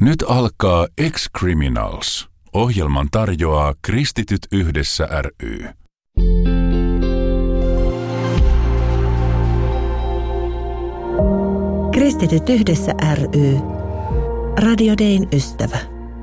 Nyt alkaa Ex-Criminals. Ohjelman tarjoaa Kristityt yhdessä ry. Kristityt yhdessä ry. Radio Dayn ystävä.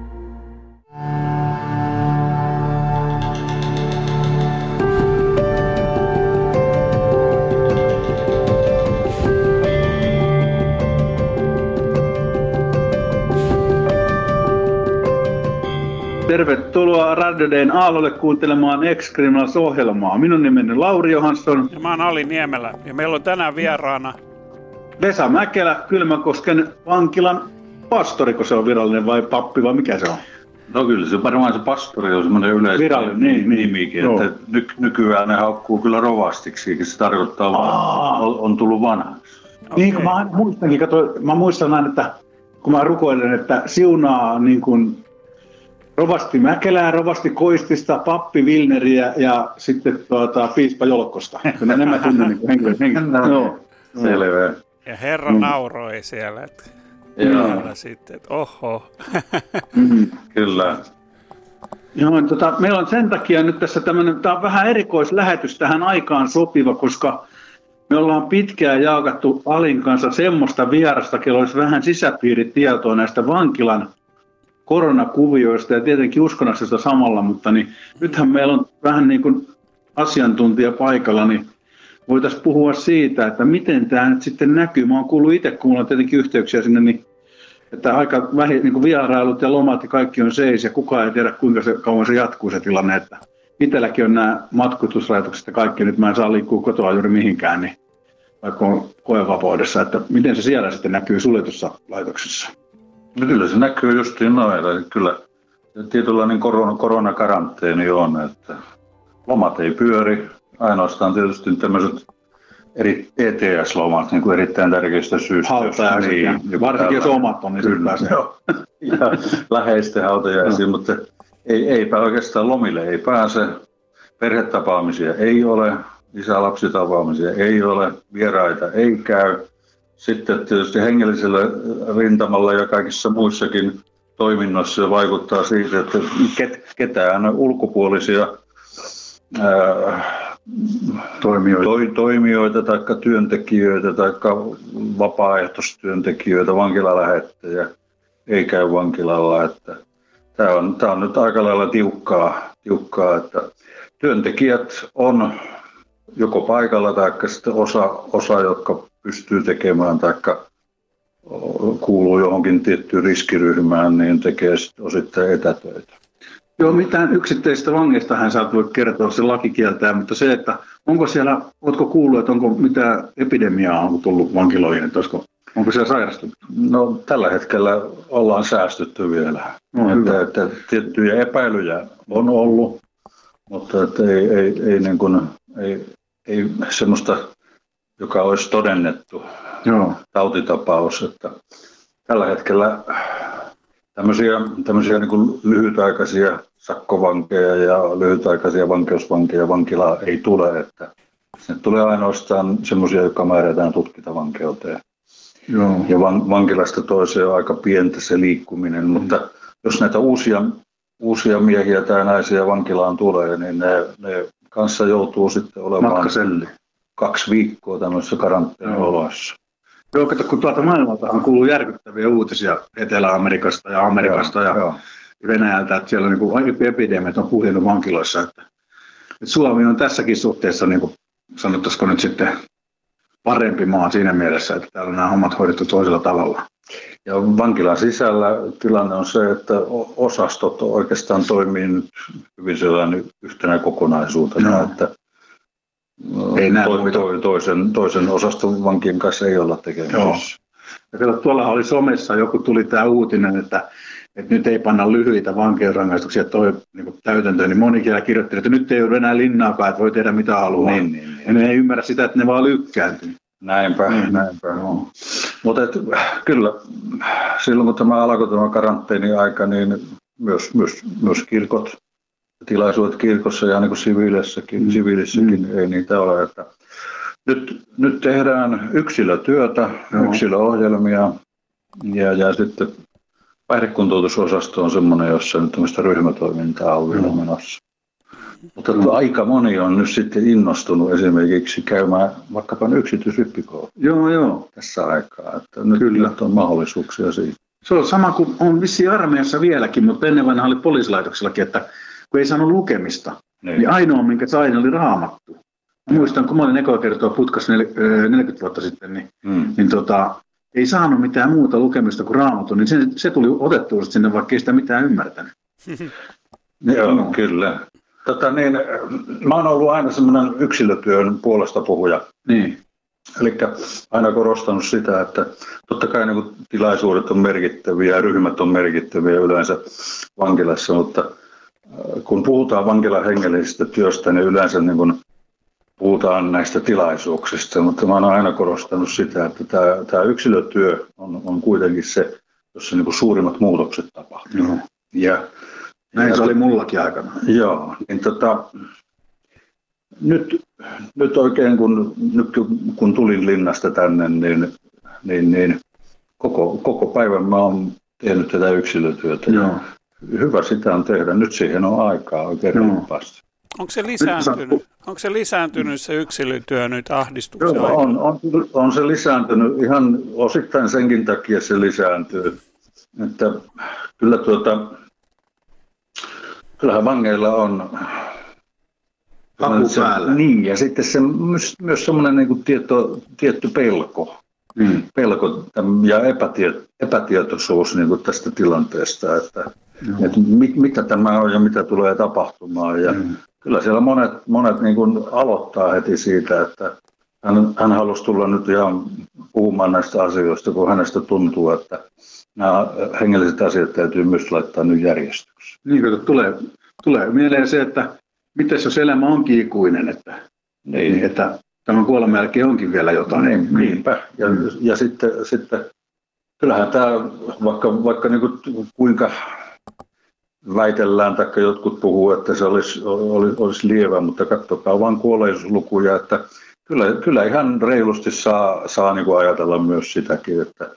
Tervetuloa Radio Dayn aallolle kuuntelemaan Ex-Criminals-ohjelmaa. Minun nimeni Lauri Johansson. Ja mä oon Ali Niemelä. Ja meillä on tänään vieraana Vesa Mäkelä, Kylmäkosken vankilan pastoriko se on virallinen vai pappi vai mikä se on? No kyllä se varmaan se pastori on semmoinen yleinen nimikin, että nykyään ne haukkuu kyllä rovastiksi, se tarkoittaa vaan, on tullut vanhaksi. Okay. Niin kuin mä muistankin, mä muistan aina, että kun mä rukoilen, että siunaa niin kuin rovasti Mäkelää, rovasti Koistista, pappi Vilneriä ja sitten piispa Jolkkosta. Nämä mä tunnen niin henkilöitä. No, selvä. Ja herra nauroi siellä, että sitten, että oho. Kyllä. Joo, meillä on sen takia nyt tässä tämmöinen, tämä on vähän erikoislähetys tähän aikaan sopiva, koska me ollaan pitkään jaakattu Alin kanssa semmoista vierasta, kello olisi vähän sisäpiiritietoa näistä vankilan koronakuvioista ja tietenkin uskonnoksesta samalla, mutta niin, nythän meillä on vähän niin kuin asiantuntija paikalla, niin voitaisiin puhua siitä, että miten tämä nyt sitten näkyy. Mä oon kuullut itse, kun mulla on tietenkin yhteyksiä sinne, niin että aika niin kuin vierailut ja lomat ja kaikki on seis ja kukaan ei tiedä, kuinka kauan se jatkuu se tilanne. Että itselläkin on nämä matkustusrajoitukset ja kaikki, nyt mä en saa liikkua kotoa juuri mihinkään, niin vaikka on koevapaudessa, että miten se siellä sitten näkyy suljetussa laitoksessa? No kyllä se näkyy justiin noin, kyllä tietynlainen koronakaranteeni on, että lomat ei pyöri, ainoastaan tietysti tämmöiset eri ETS-lomat niin kuin erittäin tärkeistä syystä. Hautajaiset, niin, varsinkin jos omat on, niin kyllä se ja läheisten hautajaisia, mutta eipä oikeastaan lomille ei pääse, perhetapaamisia ei ole, isä-lapsitapaamisia ei ole, vieraita ei käy. Sitten tietysti hengellisellä rintamalla ja kaikissa muissakin toiminnoissa vaikuttaa siitä, että ketään ulkopuolisia toimijoita tai työntekijöitä tai vapaaehtoistyöntekijöitä, vankilalähettäjiä ei käy vankilalla. Että tämä on nyt aika lailla tiukkaa, että työntekijät on joko paikalla tai sitten osa jotka pystyy tekemään tai kuuluu johonkin tiettyyn riskiryhmään, niin tekee sitten osittain etätöitä. Joo, mitään yksittäisistä vangeistahan sä voi kertoa, se laki kieltää, mutta se, että onko siellä, ootko kuullut, että onko mitään epidemiaa onko tullut vankiloihin, että onko siellä sairastuttu? No tällä hetkellä ollaan säästytty vielä. No, että tiettyjä epäilyjä on ollut, mutta että ei semmoista, joka olisi todennettu tautitapaus, että tällä hetkellä tämmöisiä niin kuin lyhytaikaisia sakkovankeja ja lyhytaikaisia vankeusvankeja vankilaa ei tule, että sinne tulee ainoastaan semmoisia, jotka määrätään tutkintavankeuteen. Joo. Ja vankilasta toiseen on aika pientä se liikkuminen, mutta jos näitä uusia miehiä tai naisia vankilaan tulee, niin ne kanssa joutuu sitten olemaan 2 viikkoa tämmöisessä karanteenioloissa. Joo, kato, kun tuolta maailmaltahan kuuluu järkyttäviä uutisia Etelä-Amerikasta ja Amerikasta ja Venäjältä, että siellä on niin epidemiat on puhjennut vankiloissa. Että Suomi on tässäkin suhteessa, niin kuin sanottaisiko nyt sitten, parempi maa siinä mielessä, että täällä on nämä hommat hoidettu toisella tavalla. Ja vankilan sisällä tilanne on se, että osastot oikeastaan toimii nyt hyvin sellainen yhtenä kokonaisuutena, että toisen osaston vankien kanssa ei olla tekemisissä. Ja tuollahan oli somessa, joku tuli tämä uutinen, että nyt ei panna lyhyitä vankeusrangaistuksia niin täytäntöön, niin moni siellä kirjoitti, että nyt ei ole enää linnaakaan, että voi tehdä mitä haluaa. Niin. Ja ne ei ymmärrä sitä, että ne vaan lykkääntyy. Näinpä. No. Mutta kyllä silloin kun tämä alkoi tämä karanteeni-aika, niin myös kirkot, tilaisuudet kirkossa ja niin kuin siviilissäkin ei niitä ole. Että nyt tehdään yksilötyötä, yksilöohjelmia ja sitten päihdekuntoutusosasto on semmoinen, jossa nyt tämmöistä ryhmätoimintaa on vielä menossa. Mutta aika moni on nyt sitten innostunut esimerkiksi käymään vaikkapa yksityisrippikoulua. Joo. Tässä aikaa, että nyt on mahdollisuuksia siitä. Se on sama kuin on vissiin armeijassa vieläkin, mutta ennen vanha oli poliisilaitoksellakin, että kun ei saanut lukemista, niin ainoa minkä sain oli Raamattu. Mä muistan, kun mä olin ekoa kertaa putkassa 40 vuotta sitten, niin ei saanut mitään muuta lukemista kuin Raamattu, niin se tuli otettua sinne, vaikka ei sitä mitään ymmärtänyt. Joo, kyllä. Mä oon ollut aina semmoinen yksilötyön puolesta puhuja. Niin. Eli aina korostanut sitä, että totta kai niin kuin tilaisuudet on merkittäviä ja ryhmät on merkittäviä yleensä vankilassa, mutta kun puhutaan vankilan hengellisestä työstä, niin yleensä niin kuin puhutaan näistä tilaisuuksista, mutta mä oon aina korostanut sitä, että tämä yksilötyö on kuitenkin se, jossa niin kuin suurimmat muutokset tapahtuu. Näin se oli mullakin aikana. Joo, niin nyt oikein kun tulin linnasta tänne, niin koko päivän mä oon tehnyt tätä yksilötyötä. Joo. Hyvä sitä on tehdä. Nyt siihen on aikaa oikein reippaasti. Onko se lisääntynyt se yksilötyö nyt ahdistuksen Joo, on se lisääntynyt. Ihan osittain senkin takia se lisääntyy. Että kyllähän vangeilla on haku päällä. Niin, ja sitten se myös semmoinen niin kuin tietty pelko. Pelko ja epätietoisuus niin kuin tästä tilanteesta, että mitä tämä on ja mitä tulee tapahtumaan. Ja kyllä siellä monet niin kuin aloittaa heti siitä, että hän halusi tulla nyt ihan puhumaan näistä asioista, kun hänestä tuntuu, että nämä hengelliset asiat täytyy myös laittaa nyt järjestykseen. Niin, tulee mieleen se, että mitäs jos elämä onkin ikuinen, että tämän kuoleman jälkeen onkin vielä jotain. Niinpä. Ja sitten kyllähän tämä, vaikka niin kuin kuinka väitellään, tai jotkut puhuu, että se olisi lievä, mutta katsokaa vaan kuolleisuuslukuja, että kyllä ihan reilusti saa niin kuin ajatella myös sitäkin, että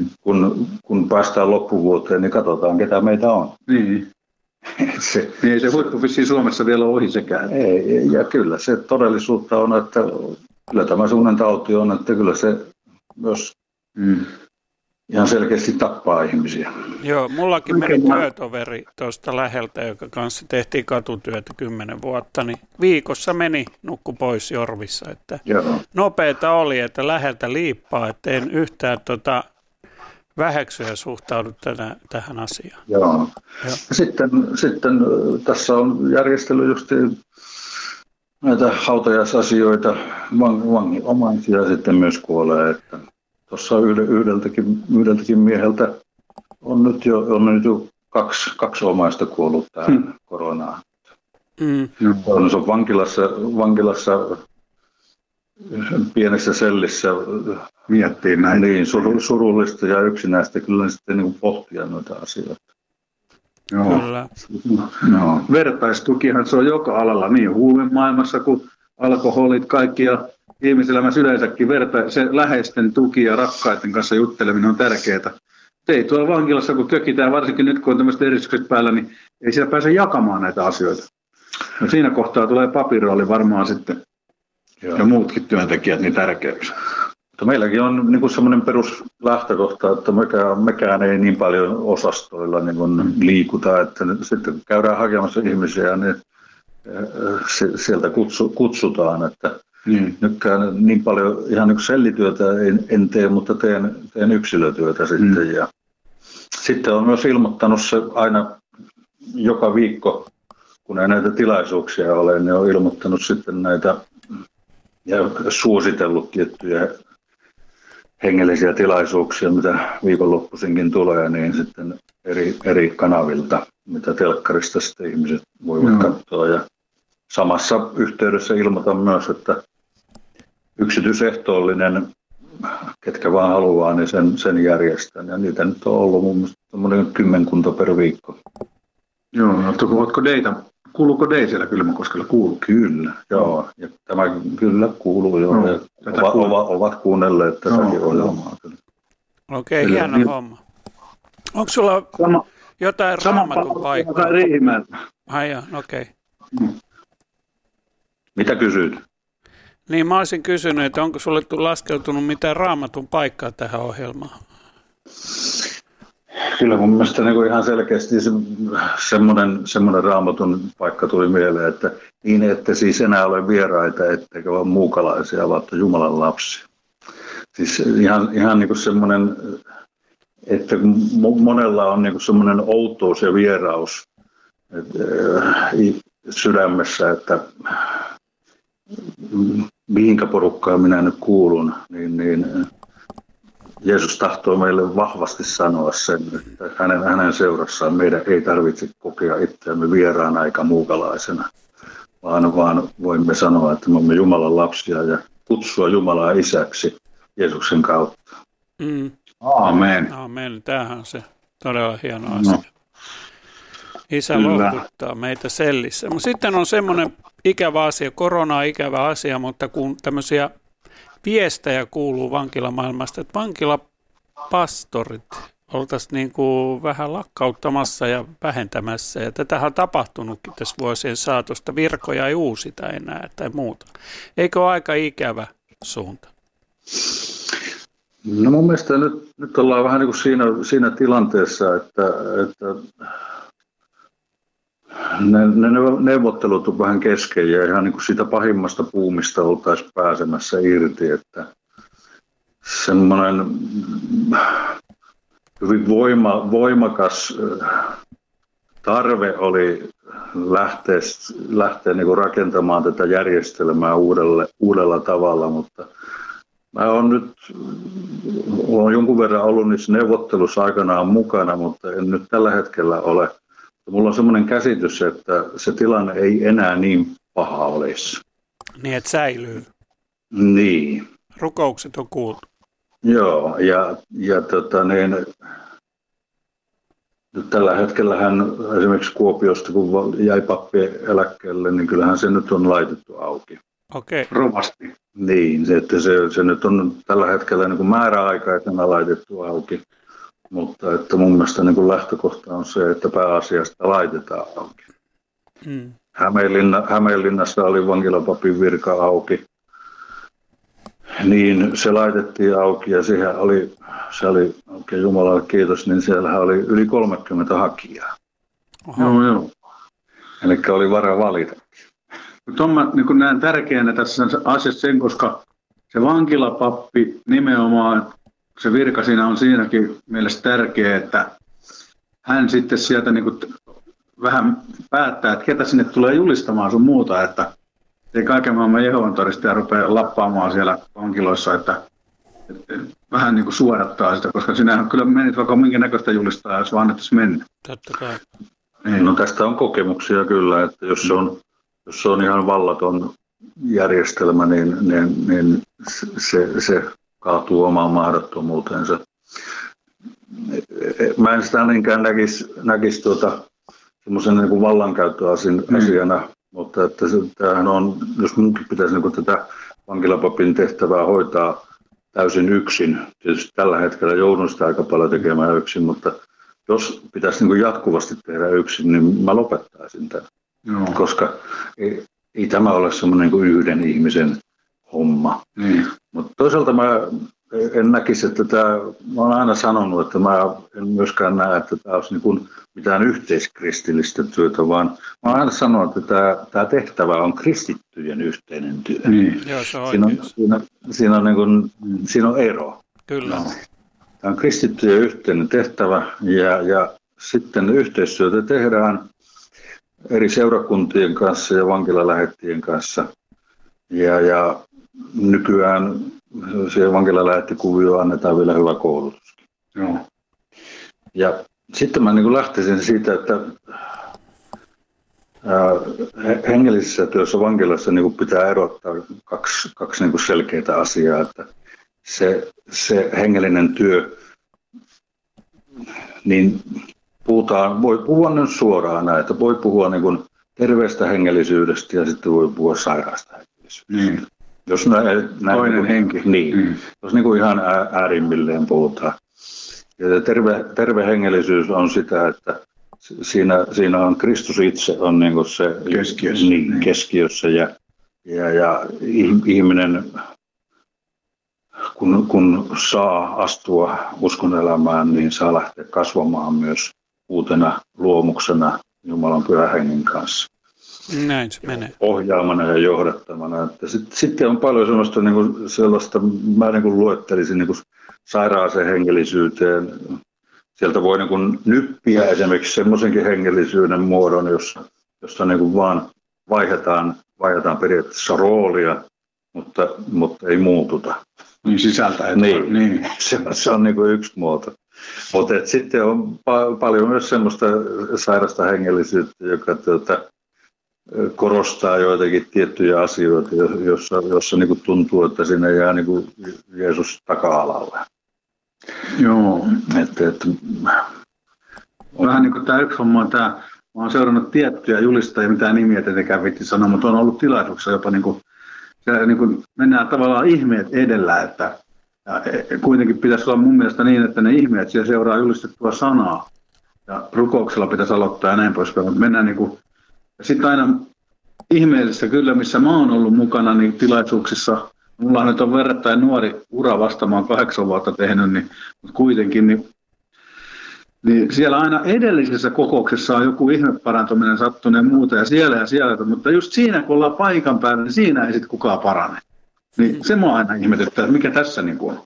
kun päästään loppuvuoteen, niin katsotaan, ketä meitä on. Niin. Ei se huippu vissiin Suomessa vielä ole ohi sekään. Ei, ja kyllä se todellisuutta on, että kyllä tämä suunnan tauti on, että kyllä se myös ihan selkeästi tappaa ihmisiä. Joo, mullakin meni työtoveri tuosta läheltä, joka kanssa tehtiin katutyötä 10 vuotta, niin viikossa nukku pois Jorvissa. Että nopeeta oli, että läheltä liippaa, että en yhtään väheksyä suhtaudu tähän asiaan. Joo. Sitten tässä on järjestely just näitä hautajaisasioita, vangin omaisia sitten myös kuolee. Että tuossa yhdeltäkin mieheltä on nyt jo kaksi omaista kuollut tähän koronaan. Se on vankilassa pienessä sellissä. Miettii näin. Niin, surullista ja yksinäistä kyllä sitten niin pohtia noita asioita. Joo. Kyllä. No. Vertaistukihan se on joka alalla, niin huumemaailmassa kuin alkoholit, kaikki ja ihmiselämässä yleensäkin. Se läheisten tuki ja rakkaiden kanssa jutteleminen on tärkeää. Ei tuolla vankilassa, kun kökitään, varsinkin nyt kun on tämmöiset eristykset päällä, niin ei siellä pääse jakamaan näitä asioita. No siinä kohtaa tulee papirooli varmaan sitten ja muutkin työntekijät niin tärkeäksi. Meilläkin on niin kuin semmoinen peruslähtökohta, että mekään ei niin paljon osastoilla niin kuin liikuta, että sitten käydään hakemassa ihmisiä, niin sieltä kutsutaan, että nytkään niin paljon ihan niin kuin sellityötä en tee, mutta teen yksilötyötä sitten. Ja sitten on myös ilmoittanut se aina joka viikko, kun ei näitä tilaisuuksia ole, niin on ilmoittanut sitten näitä ja suositellut tiettyjä hengellisiä tilaisuuksia, mitä viikonloppuisinkin tulee, niin sitten eri kanavilta, mitä telkkarista sitten ihmiset voivat katsoa. Ja samassa yhteydessä ilmoitan myös, että yksityisehtoollinen, ketkä vaan haluaa, niin sen järjestän. Ja niitä nyt on ollut mun mielestä 10 per viikko. Joo, oletko deitä? Kuuluuko dei siellä Kylmäkoskella? Kuuluu. Kyllä, joo. Ja tämä kyllä kuuluu jo. Ovat kuunnelleet tätäkin ohjelmaa. Okei, hieno homma. Onko sulla jotain Raamatun paikkaa? Ai joo, okei. Mitä kysyt? Niin mä olisin kysynyt, että onko sulle laskeutunut mitään Raamatun paikkaa tähän ohjelmaan? Kyllä mun mielestä niin ihan selkeästi semmoinen Raamatun paikka tuli mieleen, että niin ette siis enää ole vieraita, ettekä ole muukalaisia, vaan Jumalan lapsia. Siis ihan niin kuin semmoinen, että monella on niin kuin semmoinen outous ja vieraus sydämessä, että mihinkä porukkaan minä nyt kuulun, niin Jeesus tahtoo meille vahvasti sanoa sen, että hänen seurassaan meidän ei tarvitse kokea itseämme vieraana eikä muukalaisena, vaan voimme sanoa, että me olemme Jumalan lapsia ja kutsua Jumalaa isäksi Jeesuksen kautta. Aamen. Aamen. Tämähän on se todella hieno asia. No. Isä lohduttaa meitä sellissä. Mutta sitten on semmoinen ikävä asia, korona on ikävä asia, mutta kun tämmöisiä viestejä kuuluu vankilamaailmasta, että vankilapastorit oltaisiin niin kuin vähän lakkauttamassa ja vähentämässä. Ja tätähän on tapahtunutkin tässä vuosien saatosta. Virkoja ei uusita enää tai muuta. Eikö ole aika ikävä suunta? No mun mielestä nyt ollaan vähän niin kuin siinä tilanteessa, että ne neuvottelut on vähän kesken ja ihan niin kuin siitä pahimmasta puumista oltaisiin pääsemässä irti, että semmoinen hyvin voimakas tarve oli lähteä niin kuin rakentamaan tätä järjestelmää uudella tavalla, mutta mä olen jonkun verran ollut niissä neuvottelussa aikanaan mukana, mutta en nyt tällä hetkellä ole. Mulla on semmoinen käsitys, että se tilanne ei enää niin paha olisi. Niin, että säilyy. Niin. Rukoukset on kuultu. Joo, ja nyt tällä hetkellähän esimerkiksi Kuopiosta, kun jäi pappi eläkkeelle, niin kyllähän se nyt on laitettu auki. Okei. Rovasti. Niin, se nyt on tällä hetkellä niin kuin määräaikaisena laitettu auki. Mutta että mun mielestä niin kuin lähtökohta on se, että pääasiasta laitetaan auki. Hämeenlinnassa oli vankilapapin virka auki. Niin se laitettiin auki ja se oli oikein Jumalalle kiitos, niin siellähän oli yli 30 hakijaa. Joo. Eli oli vara valita. Mutta mä niin näen tärkeänä tässä asiassa sen, koska se vankilapappi nimenomaan, se virka siinä on siinäkin mielessä tärkeä, että hän sitten sieltä niin kuin vähän päättää, että ketä sinne tulee julistamaan sun muuta, että ei kaiken maailman Jehovan todistaja rupea lappaamaan siellä vankiloissa, että vähän niin kuin suodattaa sitä, koska sinähän kyllä menit vaikka minkä näköistä julistaa, jos vaan annettaisiin mennä. Totta kai. No tästä on kokemuksia kyllä, että jos se on ihan vallaton järjestelmä, niin se kaatuu omaan mahdottomuutensa. Mä en sitä niinkään näkisi semmoisen niin kuin vallankäyttöasiana, mutta että tämähän on, jos munkin pitäisi niin kuin tätä vankilapapin tehtävää hoitaa täysin yksin, tietysti tällä hetkellä joudun sitä aika paljon tekemään yksin, mutta jos pitäisi niin kuin jatkuvasti tehdä yksin, niin mä lopettaisin tämän, koska ei tämä ole semmoinen niin kuin yhden ihmisen homma. Mutta toisaalta mä en näkisi, että mä olen aina sanonut, että mä en myöskään näe, että tämä olisi niin kuin mitään yhteiskristillistä työtä, vaan mä olen aina sanonut, että tämä tehtävä on kristittyjen yhteinen työ. Joo, se on siinä on ero. Kyllä. No. Tämä on kristittyjen yhteinen tehtävä ja sitten yhteistyötä tehdään eri seurakuntien kanssa ja vankilalähettien kanssa. Ja nykyään siihen vankilalähettikuvioon annetaan vielä hyvä koulutuskin. Joo. Ja sitten mä niin lähtisin siitä, että hengellisessä työssä vankilassa niin pitää erottaa kaksi niin selkeää asiaa. Että se hengellinen työ, niin voi puhua nyt suoraan näitä. Voi puhua niin terveestä hengellisyydestä ja sitten voi puhua sairaasta hengellisyydestä. Jos toinen henki. Niin. Jos niin kuin ihan äärimmilleen puhutaan. Ja terve hengellisyys on sitä, että siinä on Kristus itse on niin kuin se keskiössä ja ihminen, kun saa astua uskon elämään, niin saa lähteä kasvamaan myös uutena luomuksena Jumalan Pyhän Hengen kanssa. Näin se menee. Ohjaamana ja johdattamana. Sitten on paljon sellaista, mä niin kuin luettelisin niin kuin sairaaseen hengellisyyteen. Sieltä voi niin kuin nyppiä esimerkiksi semmoisenkin hengellisyyden muodon, jossa niin kuin vaan vaihdetaan periaatteessa roolia, mutta ei muututa. Niin sisältä. Niin. Se on niin kuin yksi muoto. Mutta sitten on paljon myös semmoista sairasta hengellisyyttä, joka korostaa joitakin tiettyjä asioita, jossa niin kuin tuntuu, että siinä jää niin kuin Jeesus taka-alalle. Joo. Vähän niin kuin tämä yksi homma on tämä, mä oon seurannut tiettyjä julistajia, mitä nimiä tietenkään vitti sanoa, mutta on ollut tilaisuuksia jopa niin kuin mennään tavallaan ihmeet edellä, että kuitenkin pitäisi olla mun mielestä niin, että ne ihmeet siellä seuraa julistettua sanaa ja rukouksella pitäisi aloittaa ja näin poispäin, mutta mennään niin kuin, ja sitten aina ihmeellisessä kyllä, missä mä oon ollut mukana niin tilaisuuksissa, mulla nyt on verrattain nuori ura vasta, mä oon 8 vuotta tehnyt, mutta kuitenkin, niin siellä aina edellisessä kokouksessa on joku ihmeparantuminen sattunut ja muuta ja siellä, mutta just siinä kun ollaan paikan päällä, niin siinä ei sitten kukaan parane. Niin se mua aina ihmetyttää, että mikä tässä niin kuin on.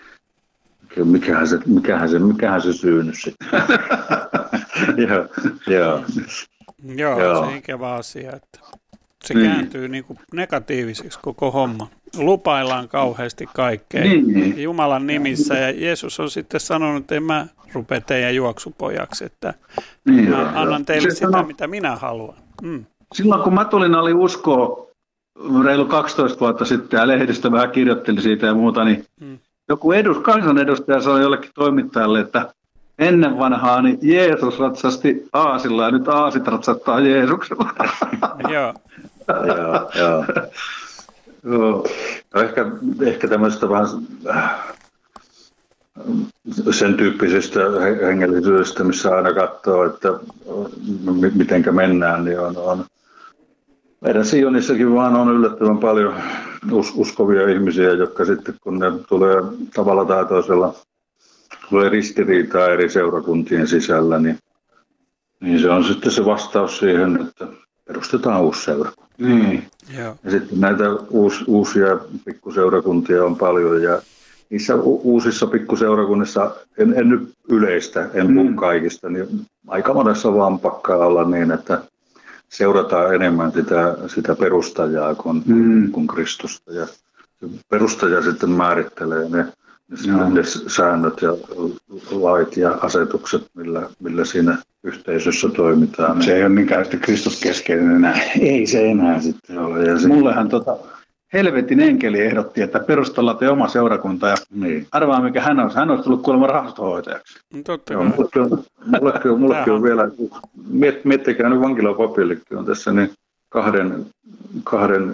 Mikähän se syy nyt sitten. Joo, se ikävä asia, että se kääntyy niin kuin negatiiviseksi koko homma. Lupaillaan kauheasti kaikkea Jumalan nimissä ja Jeesus on sitten sanonut, että en mä rupea teidän juoksupojaksi, että mä annan teille sitä, mitä minä haluan. Silloin kun mä oli uskoa reilu 12 vuotta sitten ja lehdistö vähän kirjoitteli siitä ja muuta, niin joku kansanedustaja sanoi jollekin toimittajalle, että ennen vanhaa niin Jeesus ratsasti aasilla ja nyt aasit ratsattaa Jeesuksella. Joo. Ehkä tämmöistä vähän sen tyyppisestä hengellisyydestä, missä aina katsoo, että mitenkä mennään, niin on meidän Sionissakin vaan on yllättävän paljon uskovia ihmisiä, jotka sitten kun ne tulee tavalla tai toisella tulee ristiriitaa eri seurakuntien sisällä, niin se on sitten se vastaus siihen, että perustetaan uusi seurakunta. Niin. Ja sitten näitä uusia pikkuseurakuntia on paljon ja niissä uusissa pikkuseurakunnissa, en nyt yleistä, en puhu kaikista, niin aika monessa vaan pakkaa olla niin, että seurataan enemmän sitä perustajaa kuin Kristusta. Ja perustaja sitten määrittelee ne säännöt ja lait ja asetukset, millä siinä yhteisössä toimitaan. Se ei ole niinkään sitten Kristuskeskeinen enää. Ei se enää sitten ole. Ja mullehan helvetin enkeli ehdotti, että perustellaan te oma seurakunta ja arvaa mikä hän olisi. Hän olisi tullut kuulemma rahastohoitajaksi. Totta. Mullekin on vielä, miettikää nyt vankilapapillekin on tässä niin kahden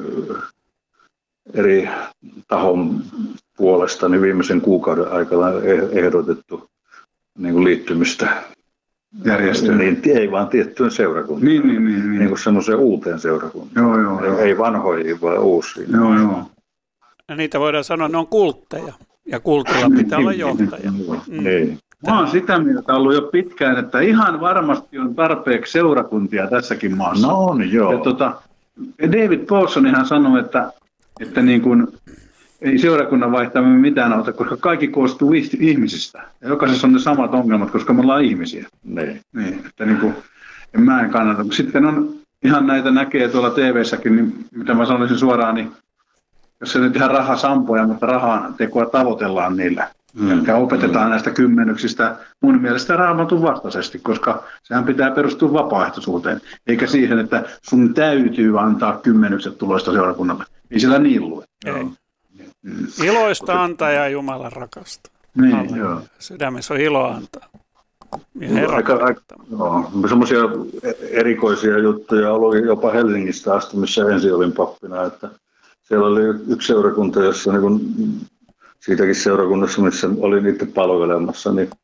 eri tahon puolesta niin viimeisen kuukauden aikana ehdotettu niin kuin liittymistä järjestöön. Niin, ei vaan tiettyyn seurakuntaan. Niin kuin semmoiseen uuteen seurakuntaan. Joo. Ei vanhoihin, vaan uusiin. Joo. Ja niitä voidaan sanoa, ne on kultteja. Ja kultilla pitää olla johtaja. Niin. Mä oon sitä mieltä ollut jo pitkään, että ihan varmasti on tarpeeksi seurakuntia tässäkin maassa. No on, joo. Ja David Paulsonihan sanoi, että niin kuin ei seurakunnan vaihtaminen mitään auta, koska kaikki koostuu ihmisistä. Ja jokaisessa on ne samat ongelmat, koska me ollaan ihmisiä. Niin, että niin kuin, mä en kannata. Sitten on ihan näitä näkee tuolla TV-säkin, niin mitä mä sanoisin suoraan, niin jos se nyt ihan rahasampoja, mutta rahan tekoa tavoitellaan niillä. Ja opetetaan näistä kymmenyksistä mun mielestä Raamatun vastaisesti, koska sehän pitää perustua vapaaehtoisuuteen, eikä siihen, että sun täytyy antaa kymmenykset tuloista seurakunnalle. Ei siellä niin lue. Iloista antaa ja Jumala rakastaa. Niin, joo. Sydämessä on ilo antaa. Semmoisia erikoisia juttuja oli jopa Helsingistä asti, missä ensin olin pappina, että siellä oli yksi seurakunta, jossa niin kun, siitäkin seurakunnassa, missä olin itse palvelemassa, niin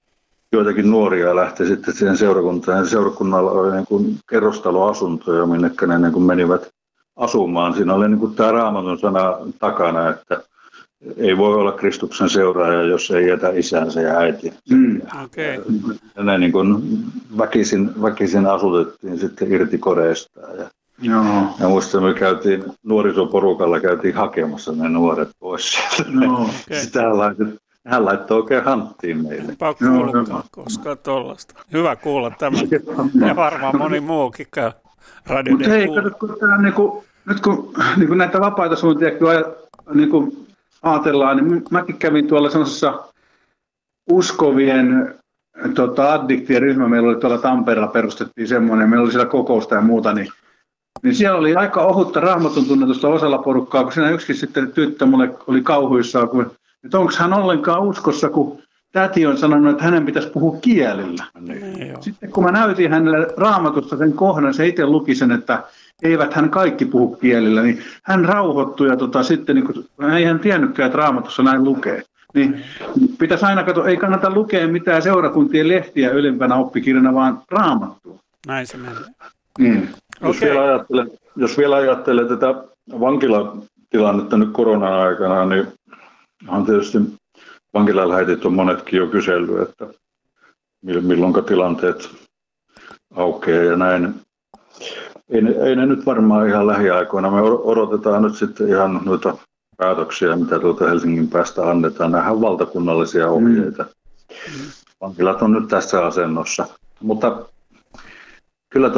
joitakin nuoria lähti sitten siihen seurakuntaan. Seurakunnalla oli niin kuin kerrostaloasuntoja, minne ne niin kuin menivät asumaan. Siinä oli niin kuin tämä Raamatun sana takana, että ei voi olla Kristuksen seuraaja, jos ei jätä isänsä ja äitiä. Okay. Ja ne niin kuin väkisin asutettiin sitten irti kodeistaan. Ja muistan, me käytiin nuorisoporukalla hakemassa ne nuoret pois sieltä. Okay. Hän laittoi oikein hanttiin meille. Kuulkaa koskaan tollaista. Hyvä kuulla tämä. Ja varmaan moni muukin käy Radio Mutta hei, kun nyt kun näitä vapaita suuntia niin ajatellaan, niin mäkin kävin tuolla sellaisessa uskovien addiktien ryhmä. Meillä oli tuolla Tampereella perustettiin semmoinen, meillä oli siellä kokousta ja muuta, niin siellä oli aika ohutta Raamatun tunnetusta osalla porukkaa, kun siinä yksikin sitten tyttö mulle oli kauhuissaan, että onko hän ollenkaan uskossa, kun täti on sanonut, että hänen pitäisi puhua kielillä. Sitten kun mä näytin hänelle Raamatusta sen kohdan, se itse luki sen, että eivät hän kaikki puhu kielillä, niin hän rauhoittui ja sitten ei hän tiennytkään, että Raamatussa näin lukee. Niin pitäisi aina katsoa, ei kannata lukea mitään seurakuntien lehtiä ylimpänä oppikirjana, vaan Raamattua. Näin se menee. Niin. Jos vielä ajattelee tätä vankilatilannetta nyt korona-aikana, niin on tietysti vankilalähetit on monetkin jo kysellyt, että milloinka tilanteet aukeaa ja näin. Ei ne nyt varmaan ihan lähiaikoina. Me odotetaan nyt sitten ihan noita päätöksiä, mitä tuolta Helsingin päästä annetaan. Nämähän on valtakunnallisia ohjeita. Vankilat on nyt tässä asennossa. Mutta kyllä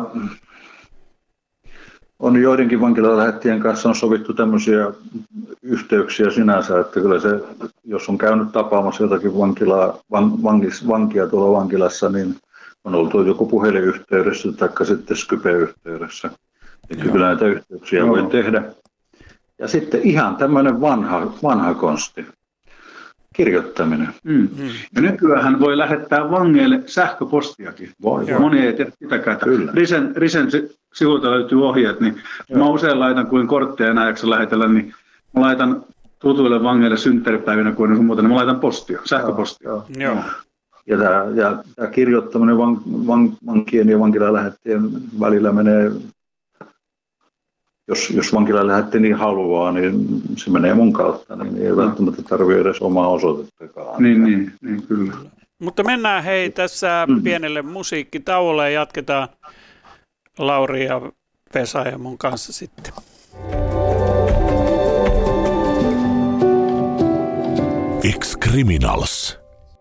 on joidenkin vankilalähettien kanssa on sovittu tämmöisiä yhteyksiä sinänsä, että kyllä se, jos on käynyt tapaamassa jotakin vankia tuolla vankilassa, niin on oltu joku puhelinyhteydessä tai sitten Skype-yhteydessä. Että kyllä näitä yhteyksiä voi tehdä. Ja sitten ihan tämmöinen vanha konsti. Kirjoittaminen. Ja nykyään voi lähettää vangeille sähköpostiakin. Moni ei tiedä sitäkään. Risen sivulta löytyy ohjeet, niin mä usein laitan, kuin kortteja enää jaksa lähetellä, niin mä laitan tutuille vangeille synttäripäivinä, kuin muuta, niin mä laitan sähköpostia. Joo. Ja tämä kirjoittaminen vankien ja vankilalähettien välillä menee, jos vankilalähetti niin haluaa, niin se menee mun kautta, niin ei välttämättä tarvitse edes omaa osoitettakaan. Niin, kyllä. Mutta mennään hei tässä pienelle musiikkitauolle ja jatketaan Lauri ja Vesa ja mun kanssa sitten. Ex-Criminals.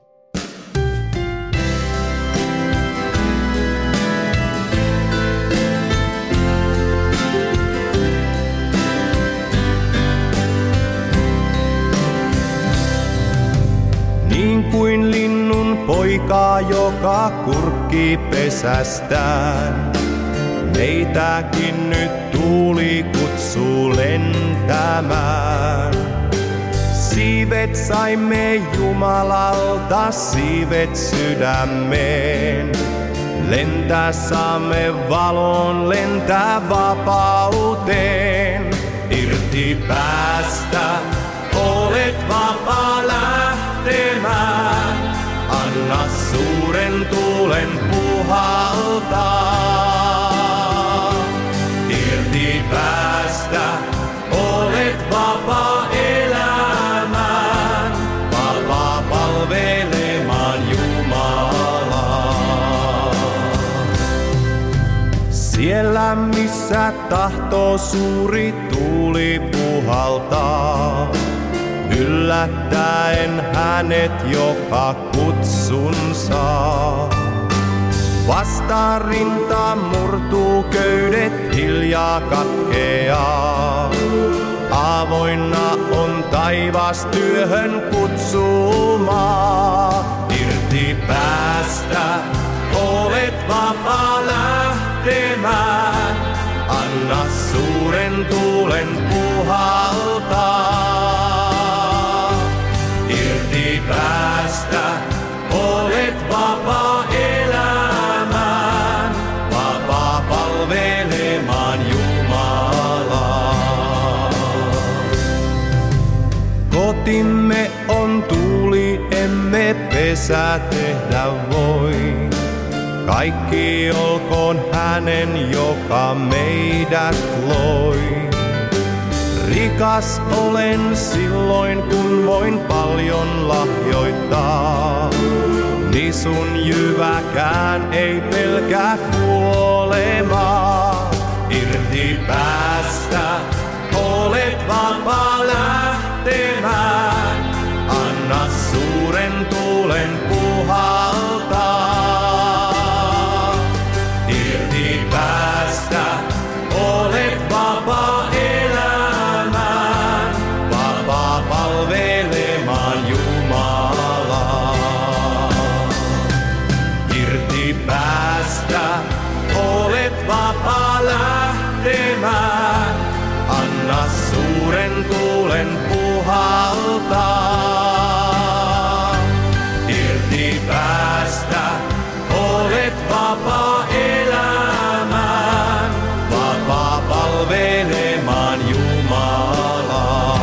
Niin kuin linnun poika, joka kurkkii pesästään, meitäkin nyt tuuli kutsuu lentämään. Siivet saimme Jumalalta, siivet sydämeen. Lentää saamme valon, lentää vapauteen. Irti päästä, olet vapaa lähtemään. Anna suuren tuulen puhaltaa. Irti päästä, olet vapaa elämään. Vapaa palvelemaan Jumalaa. Siellä missä tahtoo suuri tuuli puhaltaa, yllättäen hänet joka kutsun saa. Vastaan rinta murtuu, köydet hiljaa katkeaa. Avoinna on taivas työhön kutsumaa. Irti päästä, olet vapaa lähtemään. Anna suuren tuulen puhaltaa. Irti päästä, olet vapaa elämään. Vapaa palvelemaan Jumalaa. Kotimme on tuuli, emme emme pesää tehdä voi. Kaikki olkoon hänen, joka meidät loi. Rikas olen silloin, kun voin paljon lahjoittaa. Nisun jyväkään ei pelkää kuolemaa. Irti päästä, olet vapaa lähtemään. Anna suuren tuulen puhaltaa. Irti päästä, olet vapaa elämään. Vapaa palvelemaan Jumalaa. Irti päästä, olet vapaa lähtemään. Anna suuren tuulen puhaltaa. Irti päästä, olet vapaa elämään. Vapaa palvelemaan Jumalaa.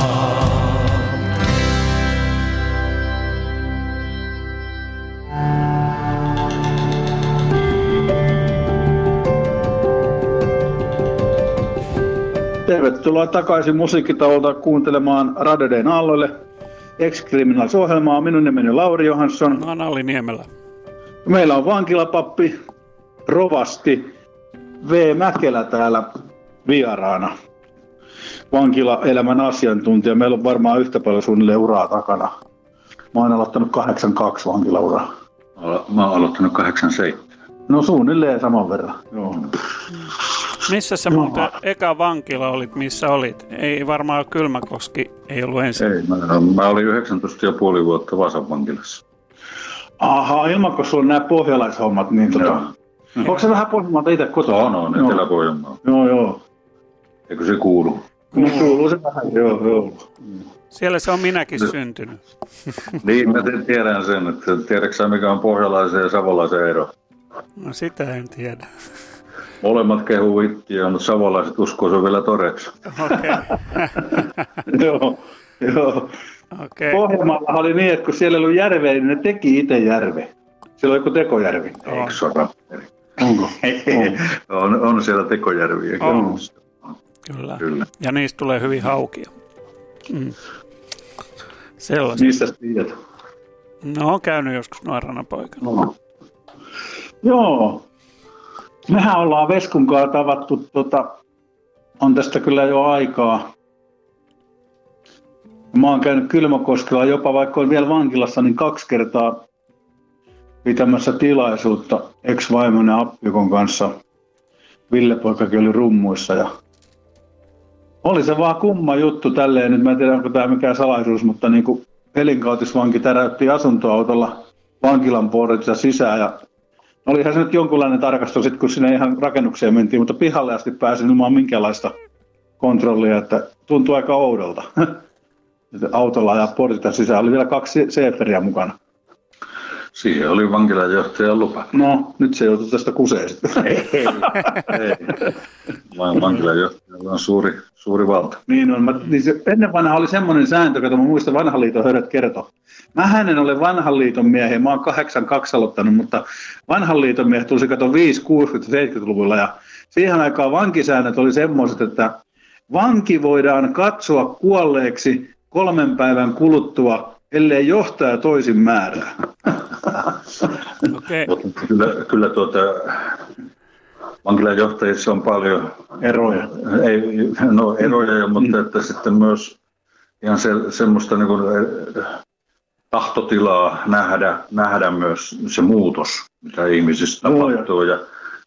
Tervetuloa takaisin musiikkitavolta kuuntelemaan Radio Dayn aalloille Ex-Criminals-ohjelmaa. Minun nimeni on Lauri Johansson. Anna-Olli Niemelä. Meillä on vankilapappi, rovasti V. Mäkelä täällä vieraana. Vankilaelämän asiantuntija. Meillä on varmaan yhtä paljon suunnilleen uraa takana. Mä oon aloittanut 82 vankilauraa. Mä oon aloittanut 87. No suunnilleen saman verran. Joo. Missä sä muuten eka vankila olit, missä olit? Ei varmaan Kylmäkoski, ei ollut ensin. Ei, mä olin 19,5 vuotta Vasan vankilassa. Aha, ilmanko sulla on nämä pohjalaishommat, niin onko se vähän Pohjanmaalta itse kotoa? On, Etelä-Pohjanmaa. Joo. Eikö se kuulu? No kuuluu se vähän, joo. Siellä se on minäkin syntynyt. Niin, mä tiedän sen, että tiedätkö sä mikä on pohjalaisen ja savolaisen ero? No sitä en tiedä. Molemmat kehuu ittiä, mutta savolaiset uskoo se vielä todeksi. Okei. Joo. Okay. Pohjanmaalla oli niin, että kun siellä oli järve, niin ne teki itse järve. Siellä oli joku tekojärvi. Eikö se ole rapperi? Onko? On siellä tekojärviä. Kyllä. Ja niistä tulee hyvin haukia. Sellaista. Mistä tiedät? No, on käynyt joskus nuorana poikana. No. Joo. Mehän ollaan Veskun kanssa tavattu, on tästä kyllä jo aikaa. Mä oon käynyt Kylmäkoskella jopa, vaikka on vielä vankilassa, niin 2 kertaa pitämässä tilaisuutta ex-vaimoni Appiukon kanssa. Ville-poikakin oli rummuissa ja oli se vaan kumma juttu tälleen. Nyt mä en tiedä, onko tämä mikään salaisuus, mutta niin kuin elinkautisvanki täräytti asuntoautolla vankilan portissa sisään ja olihan se nyt jonkunlainen tarkastus, kun sinne ihan rakennukseen mentiin, mutta pihalle asti pääsin ilman minkäänlaista kontrollia, että tuntui aika oudolta. Autolla ajaa portita sisään. Oli vielä 2 seeferiä mukana. Siihen oli vankilanjohtajan lupa. No, nyt se joutui tästä kuseen sitten. Ei. Vankilanjohtajalla on suuri valta. Niin on. Ennen vanha oli semmoinen sääntö, jota mä muistan vanhan liiton höröt kertoo. Mähän en ole vanhan liiton miehiä. Mä oon 82 aloittanut, mutta vanhan liiton miehet tulisi 5, 60 ja 70-luvulla. Ja siihen aikaan vankisäännöt oli semmoiset, että vanki voidaan katsoa kuolleeksi 3 päivän kuluttua, ellei johtaja toisin määrää. Okay. Kyllä vankilan johtajissa on paljon eroja. Eroja, mutta että sitten myös ihan semmoista niin kuin tahtotilaa nähdä myös se muutos, mitä ihmisissä tapahtuu. Ja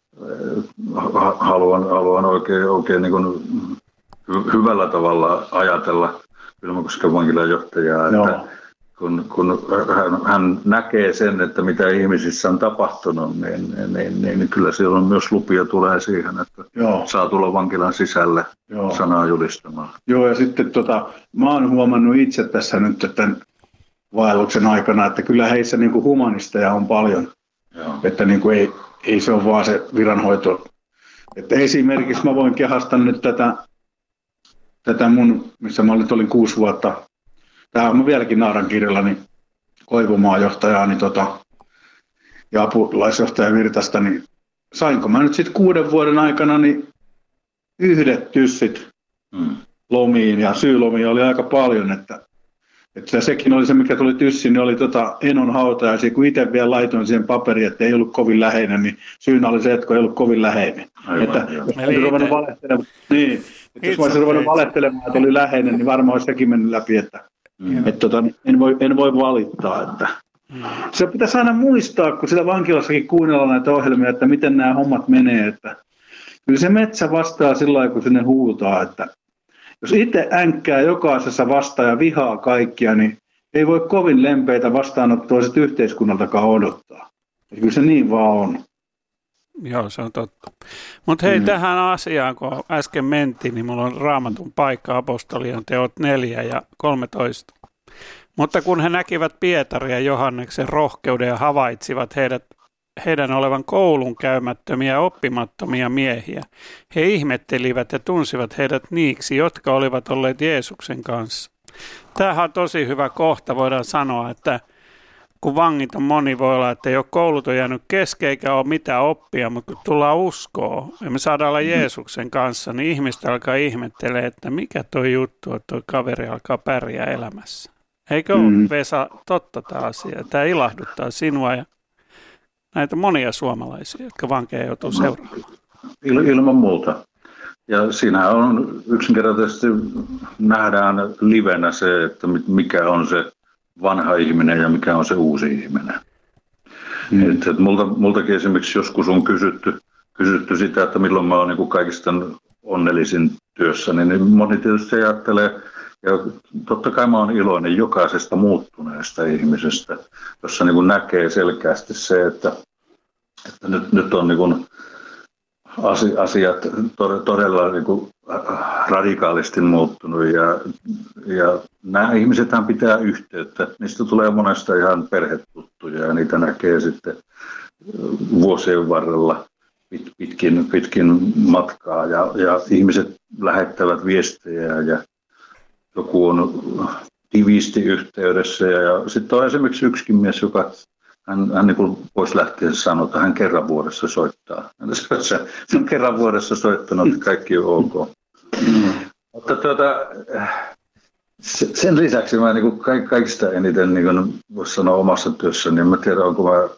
haluan oikein niin kuin hyvällä tavalla ajatella Kylmäkosken vankilan johtajaa, että kun hän näkee sen, että mitä ihmisissä on tapahtunut, niin kyllä silloin myös lupia tulee siihen, että saa tulla vankilan sisälle sanaa julistamaan. Joo, ja sitten mä oon huomannut itse tässä nyt tämän vaelluksen aikana, että kyllä heissä niin kuin humanisteja on paljon. Joo. Että niin kuin ei se ole vaan se viranhoito. Että esimerkiksi mä voin kehastaa nyt tätä mun, missä mä olin 6 vuotta. Tämä on vieläkin Naaran kirjalla, niin Koivumaajohtajaa ja apulaisjohtaja Virtasta, niin sainko mä nyt sitten 6 vuoden aikana niin yhdet tyssit lomiin, ja syylomia oli aika paljon, että sekin oli se, mikä tuli tyssiin, niin oli Enon hautajaisia, kun itse vielä laitoin siihen paperiin, että ei ollut kovin läheinen, niin syynä oli se, että ei ollut kovin läheinen. Että jos olisin ruvennut valehtelemaan, että oli läheinen, niin varmaan olisi sekin mennyt läpi, että en voi valittaa. Että. Se pitäisi aina muistaa, kun sitä vankilassakin kuunnellaan näitä ohjelmia, että miten nämä hommat menee, että kyllä se metsä vastaa sillä lailla, kun sinne huutaa, että jos itse änkkää jokaisessa vastaan ja vihaa kaikkia, niin ei voi kovin lempeitä vastaanottoa sit yhteiskunnaltakaan odottaa. Ja kyllä se niin vaan on. Joo, se on totta. Mutta hei, tähän asiaan, kun äsken mentiin, niin mulla on Raamatun paikka, apostolien teot 4 ja 13. Mutta kun he näkivät Pietarin ja Johanneksen rohkeuden ja havaitsivat heidän olevan koulun käymättömiä ja oppimattomia miehiä, he ihmettelivät ja tunsivat heidät niiksi, jotka olivat olleet Jeesuksen kanssa. Tämähän on tosi hyvä kohta, voidaan sanoa, että kun vangit on moni, voi olla, että ei ole koulut on jäänyt kesken eikä ole mitään oppia, mutta kun tullaan uskoon ja me saadaan olla Jeesuksen kanssa, niin ihmiset alkaa ihmettelee, että mikä toi juttu, että toi kaveri alkaa pärjää elämässä. Eikö ole, Vesa, totta tämä asia? Tämä ilahduttaa sinua ja näitä monia suomalaisia, jotka vankeja joutuu seuraamaan. Ilman muuta. Ja siinä on yksinkertaisesti nähdään livenä se, että mikä on se vanha ihminen ja mikä on se uusi ihminen. Että multakin esimerkiksi joskus on kysytty sitä, että milloin mä oon niin kaikista onnellisin työssäni, niin moni tietysti ajattelee, ja totta kai mä oon iloinen jokaisesta muuttuneesta ihmisestä, jossa niin kuin näkee selkeästi se, että nyt on niin kuin asiat todella niin kuin radikaalisti muuttunut ja nämä ihmisethän pitää yhteyttä. Niistä tulee monesta ihan perhetuttuja ja niitä näkee sitten vuosien varrella pitkin matkaa ja ihmiset lähettävät viestejä ja joku on tiiviisti yhteydessä ja sitten on esimerkiksi yksikin mies, joka hän niin kuin pois lähtien sanoo, että hän kerran vuodessa soittaa. Se on kerran vuodessa soittanut, että kaikki on ok. Mutta sen lisäksi mä niin kuin kaikista eniten, niin kuin voisi sanoa omassa työssäni, en tiedä onko mä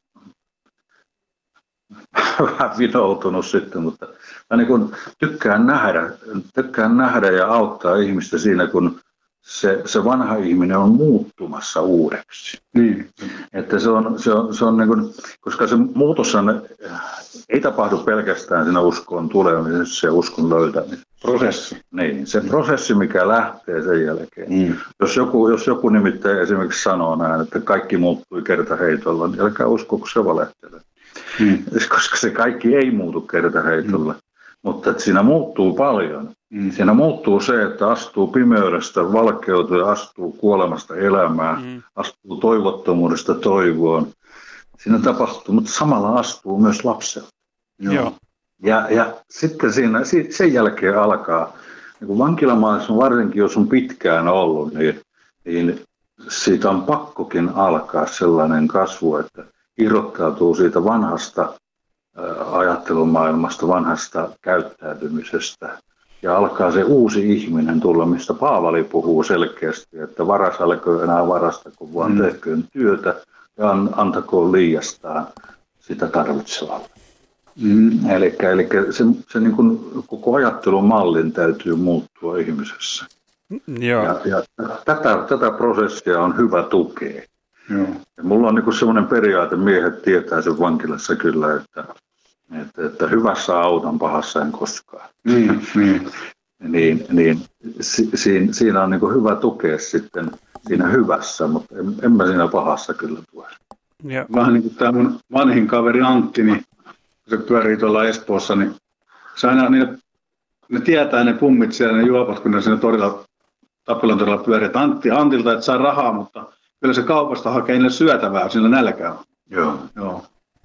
vähän vinoutunut sitten, mutta mä niin kuin tykkään nähdä ja auttaa ihmistä siinä, kun se vanha ihminen on muuttumassa uudeksi. Että se on niin kuin, koska se muutos ei tapahdu pelkästään siinä uskoon tulemisessa ja uskon löytämisessä. Prosessi. Niin, se prosessi, mikä lähtee sen jälkeen. Jos joku nimittäin esimerkiksi sanoo näin, että kaikki muuttui kertaheitolla, niin älkää usko, kun se valehtelee. Koska se kaikki ei muutu kertaheitolla. Mutta että siinä muuttuu paljon. Siinä muuttuu se, että astuu pimeydestä valkeuteen, astuu kuolemasta elämään, astuu toivottomuudesta toivoon. Siinä tapahtuu, mutta samalla astuu myös lapselta. Joo. Ja sitten siinä, sen jälkeen alkaa, niin kuin vankilamaailmassa varsinkin, jos on pitkään ollut, niin siitä on pakkokin alkaa sellainen kasvu, että irrottautuu siitä vanhasta ajattelumaailmasta, vanhasta käyttäytymisestä. Ja alkaa se uusi ihminen tulla, mistä Paavali puhuu selkeästi, että varas älköön enää varasta, kun vaan tehköön työtä ja antakoon liiastaan sitä tarvitsevalle. Eli se niin kuin koko ajattelumallin täytyy muuttua ihmisessä. Joo. Ja tätä prosessia on hyvä tukea. Joo. Ja mulla on niin semmoinen periaate, miehet tietää sen vankilassa kyllä, että hyvässä autan, pahassa en koskaan. Siinä on niin hyvä tukea sitten siinä hyvässä, mutta en mä siinä pahassa kyllä tue. Ja. Vähän niin kuin tämä mun vanhin kaveri Antti, niin kun se pyörii tuolla Espoossa, niin se aina ne tietää ne pummit siellä, ne juopat, kun ne siinä Tappilan torilla pyörii, että Antilta et saa rahaa, mutta kyllä se kaupasta hakee niille syötävää, jos niillä nälkää on. Joo.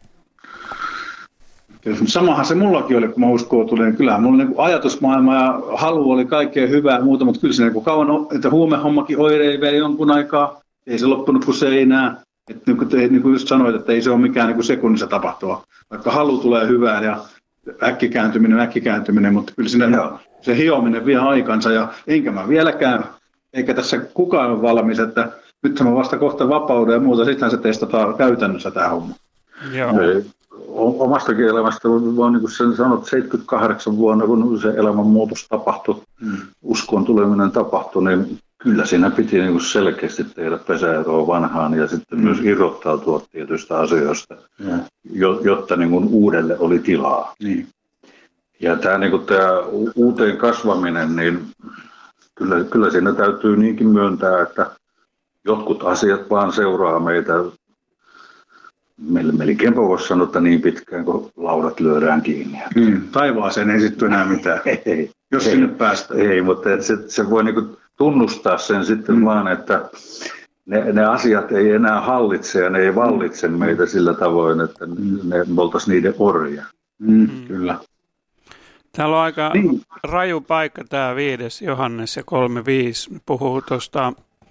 Samahan se mullakin oli, kun mä uskoon tulin, niin kyllähän mulla niin ajatusmaailma ja halu oli kaikkea hyvää ja muuta, mutta kyllä se niin kauan, että huumehommakin oireili vielä jonkun aikaa, ei se loppunut kuin seinään. Että niin kuin just sanoit, että ei se ole mikään niin kuin sekunnissa tapahtua. Vaikka halu tulee hyvään ja äkkikääntyminen, mutta kyllä siinä se hiominen vie aikansa ja enkä mä vieläkään, eikä tässä kukaan ole valmis, että nyt mä vasta kohta vapauden ja muuta, sittenhän se testataan käytännössä tämä homma. Joo. Omastakin elämästä voin niin kuin sen sanoa, että 78 vuonna, kun se elämänmuutos tapahtui, uskon tuleminen tapahtui, niin kyllä siinä piti niin kuin selkeästi tehdä pesäeroa vanhaan ja sitten myös irrottautua tietyistä asioista, jotta niin kuin uudelle oli tilaa. Niin. Ja tämä, niin kuin tämä uuteen kasvaminen, niin kyllä siinä täytyy niinkin myöntää, että jotkut asiat vaan seuraa meitä. Melkeinpä voisi sanoa, että niin pitkään, kun laudat lyödään kiinni. Taivaaseen ei sitten enää mitään, jos sinne päästään. Ei, mutta se voi niinku tunnustaa sen sitten vaan, että ne asiat ei enää hallitse ja ne ei vallitse meitä sillä tavoin, että me oltaisiin niiden orja. Kyllä. Täällä on aika raju paikka tämä 5. Johannes ja 3.5 puhuu tuosta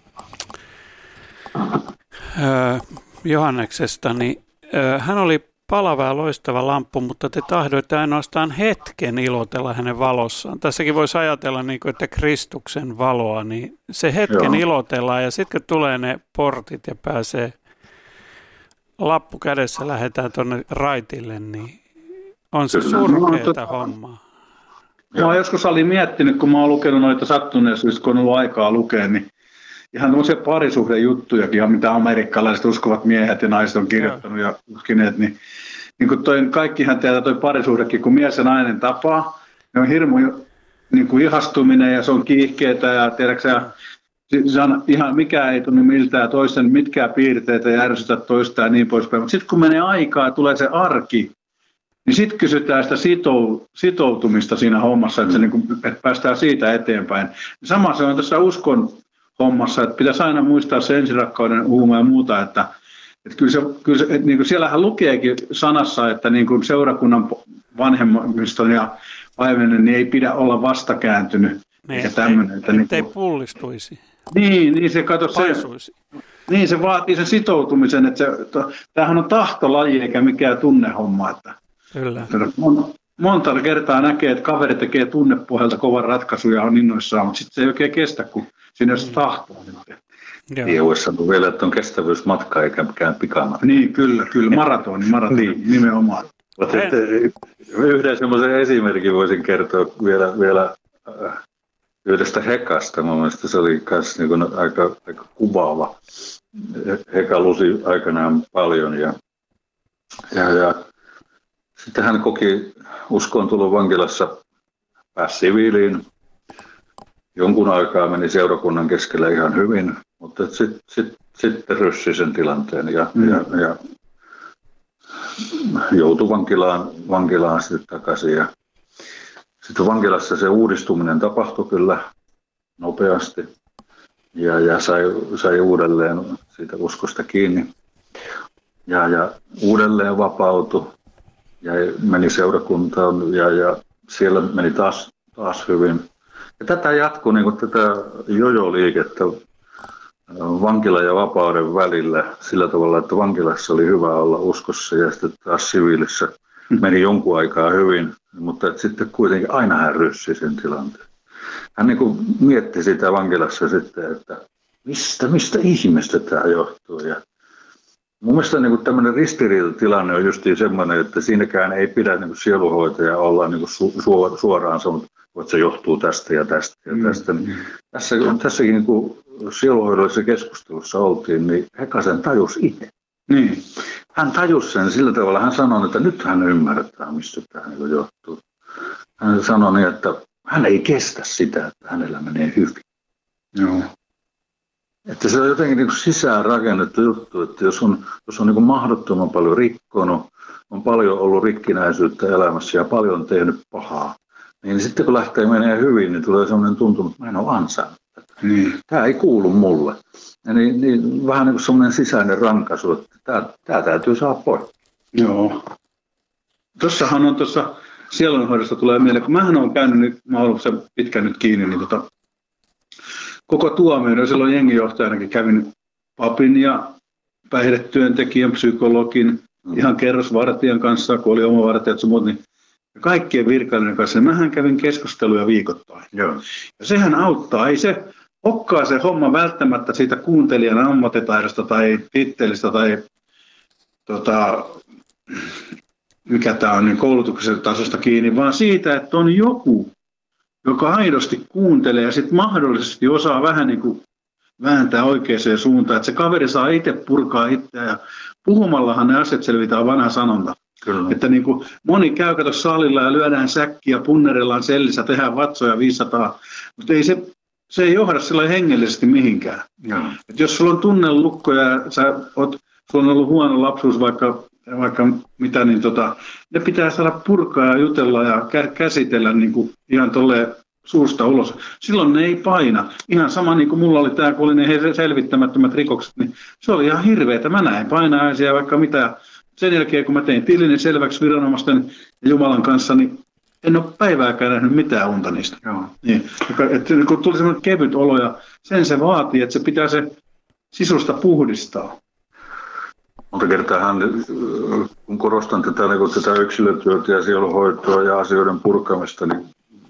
Johanneksesta, niin hän oli palava ja loistava lamppu, mutta te tahdoitte ainoastaan hetken ilotella hänen valossaan. Tässäkin voisi ajatella, niin kuin, että Kristuksen valoa, niin se hetken ilotellaan ja sitten kun tulee ne portit ja pääsee lappu kädessä, lähdetään tuonne raitille, niin on se surkeata hommaa. Mä oon joskus miettinyt, kun mä oon lukenut noita sattuneisuista, kun on ollut aikaa lukea, niin ihan tämmöisiä parisuhdejuttujakin, mitä amerikkalaiset uskovat miehet ja naiset on kirjoittanut ja tutkineet, niin kuin kaikkihan tietää toi parisuhdekin, kun mies ja nainen tapaa, ne on hirmu niin kuin ihastuminen ja se on kiihkeetä ja tiedätkö ihan mikään ei tunnu miltään toisten mitkään piirteitä ja ärsytä toista ja niin poispäin, mutta sitten kun menee aikaa ja tulee se arki, niin sitten kysytään sitä sitoutumista siinä hommassa, että, että päästään siitä eteenpäin. Sama se on tässä uskon hommassa, että pitäisi aina muistaa se ensirakkauden huuma ja muuta, että kyllä se niin kuin siellähän lukeekin sanassa, että niin kuin seurakunnan vanhemmiston ja vaimenen niin ei pidä olla vastakääntynyt. Niin, ettei pullistuisi. Niin se kato se. Niin se vaatii sen sitoutumisen, että tämähän on tahtolaji eikä mikään tunnehomma. Että, kyllä. Monta kertaa näkee, että kaveri tekee tunnepohjalta kovan ratkaisuja ja on innoissaan, mutta sitten se ei oikein kestä, kun siinä jos tahtoo. Ei sanonut vielä, että on kestävyysmatka eikä mikään pikamatka. Niin, kyllä. Maratoni nimenomaan. Yhden semmoisen esimerkin voisin kertoa vielä yhdestä Hekasta. Mun mielestä se oli myös niin aika kuvaava. Heka lusi aikanaan paljon ja sitten hän koki uskontulon vankilassa, pääsi siviiliin. Jonkun aikaa meni seurakunnan keskellä ihan hyvin, mutta sitten ryssi sen tilanteen ja joutui vankilaan sitten takaisin. Ja sitten vankilassa se uudistuminen tapahtui kyllä nopeasti ja sai uudelleen siitä uskosta kiinni ja uudelleen vapautui ja meni seurakuntaan ja siellä meni taas hyvin. Ja tätä jatkui niin kuin tätä jojo-liikettä vankilan ja vapauden välillä sillä tavalla, että vankilassa oli hyvä olla uskossa ja sitten taas siviilissä meni jonkun aikaa hyvin, mutta sitten kuitenkin aina hän ryssi sen tilanteen. Hän niin kuin mietti sitä vankilassa sitten, että mistä ihmeestä tämä johtuu. Ja mun mielestä niin kuin tämmöinen ristiriitatilanne on justiin semmoinen, että siinäkään ei pidä niin kuin sieluhoitaja olla niin kuin suoraan sanonut, että se johtuu tästä ja tästä ja tästä. Tässäkin niin kuin sieluhoidollisessa keskustelussa oltiin, niin Heka sen tajusi itse. Niin. Hän tajusi sen sillä tavalla, hän sanoi, että nyt hän ymmärtää, mistä tämä niin johtuu. Hän sanoi niin, että hän ei kestä sitä, että hänellä menee hyvin. Joo. Että se on jotenkin niin kuin sisään rakennettu juttu, että jos on niin kuin mahdottoman paljon rikkonut, on paljon ollut rikkinäisyyttä elämässä ja paljon tehnyt pahaa, niin sitten kun lähtee menee hyvin, niin tulee sellainen tuntumus, että mä en ole ansainnut tätä. Tämä ei kuulu mulle. Ja niin vähän niin kuin sellainen sisäinen rankaisu, että tämä täytyy saada pois. Joo. Tuossahan on sielunhoidosta tulee mieleen, kun mähän olen käynyt nyt, mä olen ollut sen pitkään nyt kiinni, niin koko tuomioon, silloin jenginjohtajanakin kävin papin ja päihdetyöntekijän, psykologin, ihan kerrosvartijan kanssa, kun oli oma vartijat ja muut, niin kaikkien virkailijoiden kanssa, niin mähän kävin keskusteluja viikoittain. Joo. Ja sehän auttaa, ei se olekaan se homma välttämättä siitä kuuntelijan ammattitaidosta tai tittelistä tai mikä tämä on, niin koulutuksen tasosta kiinni, vaan siitä, että on joku, joka aidosti kuuntelee ja sitten mahdollisesti osaa vähän niin kuin vääntää oikeaan suuntaan, että se kaveri saa itse purkaa itseään ja puhumallahan ne asiat selvitään, vanha sanonta. Kyllä. Että niin kuin moni käy kato salilla ja lyödään säkkiä, punnerellaan sellissä, tehdään vatsoja 500, mutta ei se ei johda sillä hengellisesti mihinkään. Että jos sulla on tunnelukko ja sulla on ollut huono lapsuus vaikka mitä, niin ne pitää saada purkaa ja jutella ja käsitellä niin kuin ihan tolleen suusta ulos. Silloin ne ei paina. Ihan sama niin kuin mulla oli tämä, kun oli ne selvittämättömät rikokset, niin se oli ihan hirveetä. Mä näin painajaisia vaikka mitä. Sen jälkeen, kun mä tein tilini selväksi viranomaisten ja Jumalan kanssa, niin en ole päivääkään nähnyt mitään unta niistä. Joo. Niin. Että kun tuli semmoinen kevyt olo ja sen se vaatii, että se pitää se sisusta puhdistaa. Monta kertaa kun korostan tätä yksilötyötä ja sielunhoitoa ja asioiden purkamista, niin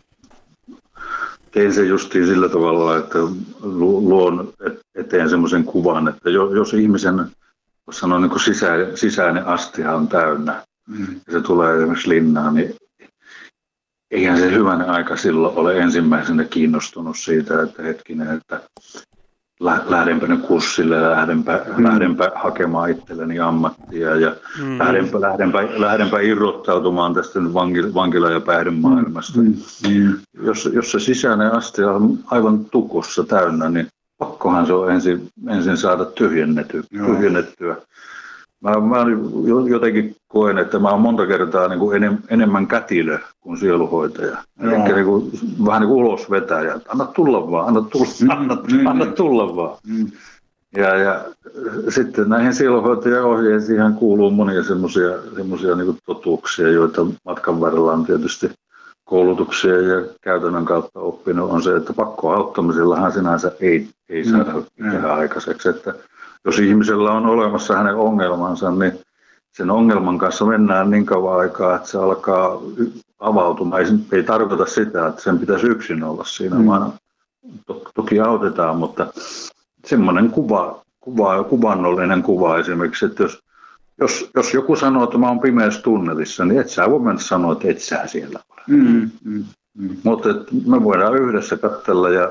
tein se justiin sillä tavalla, että luon eteen semmoisen kuvan, että jos ihmisen, voisi sanoa, niin kuin sisäinen astia on täynnä ja se tulee esimerkiksi linnaan, niin eihän se hyvänä aika silloin ole ensimmäisenä kiinnostunut siitä, että hetkinen, että lähdenpä nyt kurssille ja lähdenpä hakemaan itselleni ammattia ja lähdenpä irrottautumaan tästä vankila- ja päihdemaailmasta. Jos se sisäinen astia on aivan tukossa täynnä, niin pakkohan se on ensin saada tyhjennettyä. Mä jotenkin koen, että mä oon monta kertaa niin kuin enemmän kätilö kuin sielunhoitaja. Ehkä niin kuin, vähän niin kuin ulosvetäjä. Anna tulla vaan, anna tulla vaan. Ja sitten näihin sielunhoitajan ohjeisiin kuuluu monia semmoisia niin kuin totuuksia, joita matkan varrella on tietysti koulutuksia ja käytännön kautta oppinut, on se, että pakkoauttamisellahan sinänsä ei saada mitään aikaiseksi. Että jos ihmisellä on olemassa hänen ongelmansa, niin sen ongelman kanssa mennään niin kauan aikaa, että se alkaa avautumaan. Ei tarkoita sitä, että sen pitäisi yksin olla siinä, vaan toki autetaan, mutta semmoinen kuvannollinen kuva esimerkiksi, että jos joku sanoo, että mä oon pimeässä tunnelissa, niin et sä voi mennä sanoa, että et sä siellä ole. Mutta me voidaan yhdessä katsella ja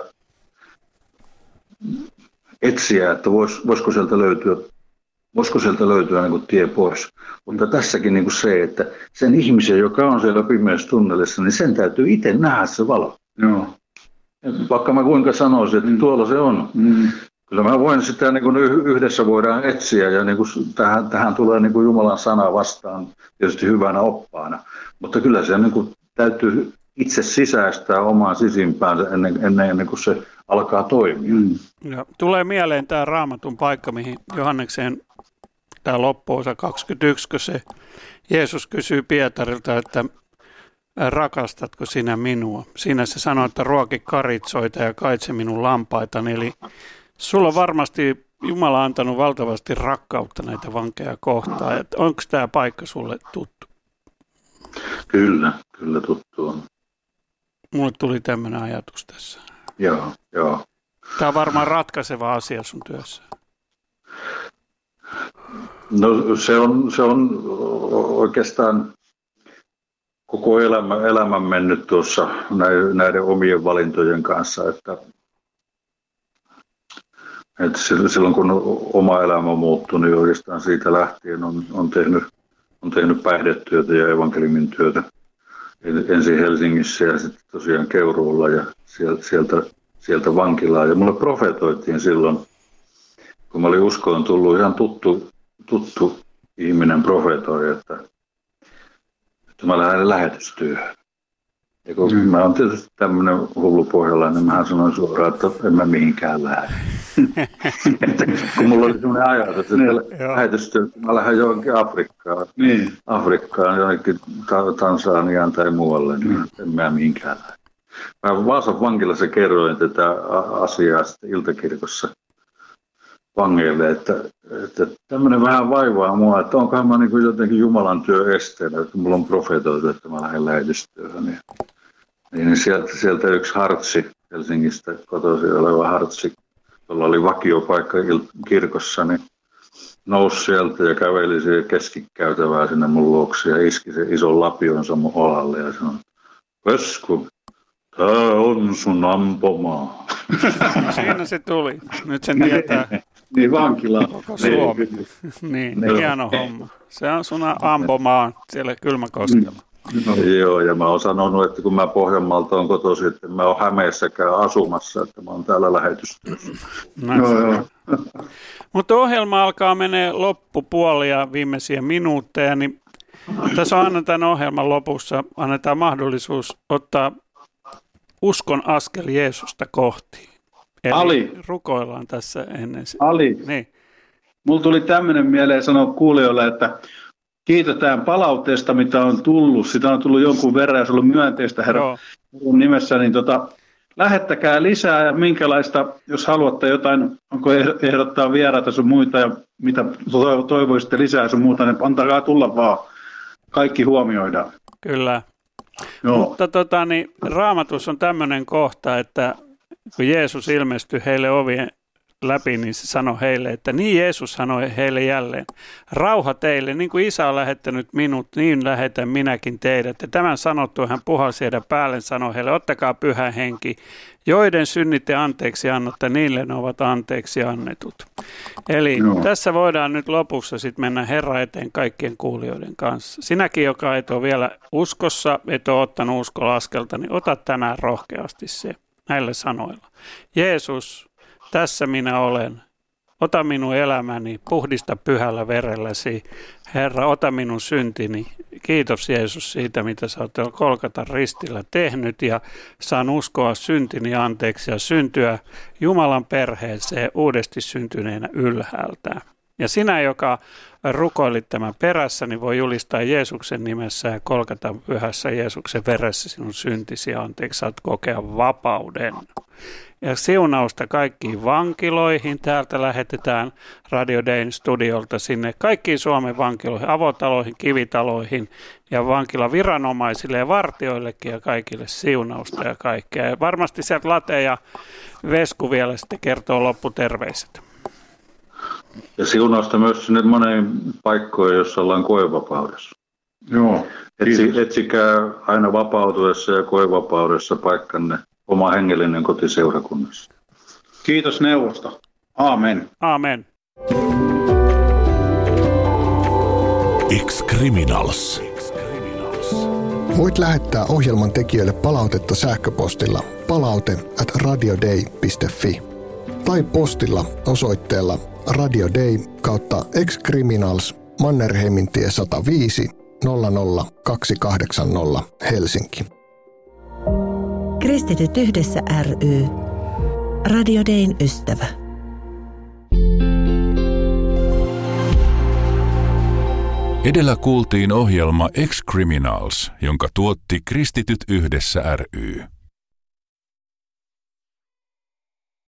etsiä, että voisiko sieltä löytyä niin kuin tie pois. Mutta tässäkin niin kuin se, että sen ihmisen, joka on siellä pimeässä tunnelissa, niin sen täytyy itse nähdä se valo. Joo. Vaikka mä kuinka sanoisin, että tuolla se on. Kyllä mä voin sitä niin kuin yhdessä voidaan etsiä ja niin kuin tähän tulee niin kuin Jumalan sana vastaan tietysti hyvänä oppaana. Mutta kyllä se niin kuin täytyy itse sisäistää omaan sisimpäänsä ennen kuin se alkaa toimia. Ja tulee mieleen tämä Raamatun paikka, mihin Johanneksen tämä loppuosa 21, kun se Jeesus kysyy Pietarilta, että rakastatko sinä minua? Siinä se sanoo, että ruoki karitsoita ja kaitse minun lampaitani. Eli sulla on varmasti Jumala antanut valtavasti rakkautta näitä vankeja kohtaan. Onko tämä paikka sulle tuttu? Kyllä tuttu on. Mulle tuli tämmöinen ajatus tässä. Joo. Tämä on varmaan ratkaiseva asia sun työssä. No se on oikeastaan koko elämän mennyt tuossa näiden omien valintojen kanssa, että silloin kun oma elämä muuttui, niin oikeastaan siitä lähtien on tehnyt päihdetyötä ja evankeliumin työtä. Ensin Helsingissä ja sitten tosiaan Keuruulla ja sieltä vankilaan. Ja mulle profetoitiin silloin, kun mä olin uskoon tullut ihan tuttu ihminen profetoi, että mä lähden lähetystyöhön. Ja kun mä oon tietysti tämmöinen hullu pohjalainen, mähän sanoin suoraan, että en mä mihinkään lähde. Kun mulla oli semmoinen ajatus, että lähetystyöhön mä lähden johonkin Afrikkaan, johonkin Tansaniaan tai muualle, niin en mä mihinkään lähde. Mä Vaasan vankilassa kerroin tätä asiaa sitten iltakirkossa vangeille, että tämmöinen vähän vaivaa mua, että onkohan mä niin kuin jotenkin Jumalan työ esteenä, että mulla on profetoitu, että mä lähden lähetystyöhön. Niin sieltä yksi Hartsi, Helsingistä kotoisin oleva Hartsi, jolla oli vakiopaikka kirkossa, niin nousi sieltä ja käveli siihen keskikäytävää sinne mun luokse ja iski se ison lapionsa mun olalle ja sanoi, Vesku, tää on sun ampomaa. Siinä se tuli. Nyt sen tietää. Niin vankila. Koko Suomi. Niin, hieno homma. Se on sun ampomaa siellä Kylmäkoskella. No, joo, ja mä oon sanonut, että kun mä Pohjanmaalta on kotoisin, että mä oon Hämeessäkään asumassa, että mä oon täällä lähetystyössä. Joo. Mutta ohjelma alkaa menee loppupuolia viimeisiä minuutteja, niin tässä on aina tämän ohjelman lopussa annetaan mahdollisuus ottaa uskon askel Jeesusta kohti. Eli Ali. Rukoillaan tässä ennen sitä. Ali. Niin. Mulla tuli tämmöinen mieleen sanoa kuulijoille, että kiitetään palautteesta, mitä on tullut. Sitä on tullut jonkun verran ja se on ollut myönteistä Herran nimessä. Niin lähettäkää lisää ja minkälaista, jos haluatte jotain, onko ehdottaa vieraita sun muita ja mitä toivoisitte lisää sun muuta, niin antakaa tulla vaan. Kaikki huomioidaan. Kyllä. Joo. Mutta Raamatussa on tämmöinen kohta, että kun Jeesus ilmestyi heille ovien läpi, niin se sanoi heille, että niin Jeesus sanoi heille jälleen, rauha teille, niin kuin Isä on lähettänyt minut, niin lähetän minäkin teidät. Ja tämän sanottua hän puhalsi heidän päälle, sanoi heille, ottakaa Pyhä Henki, joiden synnit te anteeksi annatte, niille ne ovat anteeksi annetut. Eli tässä voidaan nyt lopussa sitten mennä Herran eteen kaikkien kuulijoiden kanssa. Sinäkin, joka et ole vielä uskossa, et ole ottanut uskolaskelta, niin ota tänään rohkeasti se näillä sanoilla. Jeesus, tässä minä olen. Ota minun elämäni, puhdista pyhällä verelläsi. Herra, ota minun syntini. Kiitos Jeesus siitä, mitä sä oot Golgatan ristillä tehnyt ja saan uskoa syntini anteeksi ja syntyä Jumalan perheeseen uudesti syntyneenä ylhäältä. Ja sinä, joka rukoilit tämän perässä, niin voi julistaa Jeesuksen nimessä ja Golgatan pyhässä Jeesuksen veressä sinun syntisi anteeksi. Saat kokea vapauden. Ja siunausta kaikkiin vankiloihin. Täältä lähetetään Radio Dayn studiolta sinne kaikkiin Suomen vankiloihin, avotaloihin, kivitaloihin ja vankilaviranomaisille ja vartijoillekin ja kaikille siunausta ja kaikkea. Ja varmasti sieltä Late ja Vesku vielä sitten kertoo lopputerveiset. Ja siunausta myös sinne moneen paikkoihin, jossa ollaan koevapaudessa. Joo. Etsikää aina vapautuessa ja koevapaudessa paikkanne oma hengellinen kotiseurakunnassa. Kiitos neuvosta. Aamen. Aamen. Ex-Criminals. Voit lähettää ohjelman tekijöille palautetta sähköpostilla palaute@radioday.fi tai postilla osoitteella Radio Day /Ex-Criminals Mannerheimintie 105 00280 Helsinki. Kristityt yhdessä ry. Radio Dayn ystävä. Edellä kuultiin ohjelma Ex-Criminals, jonka tuotti Kristityt yhdessä ry.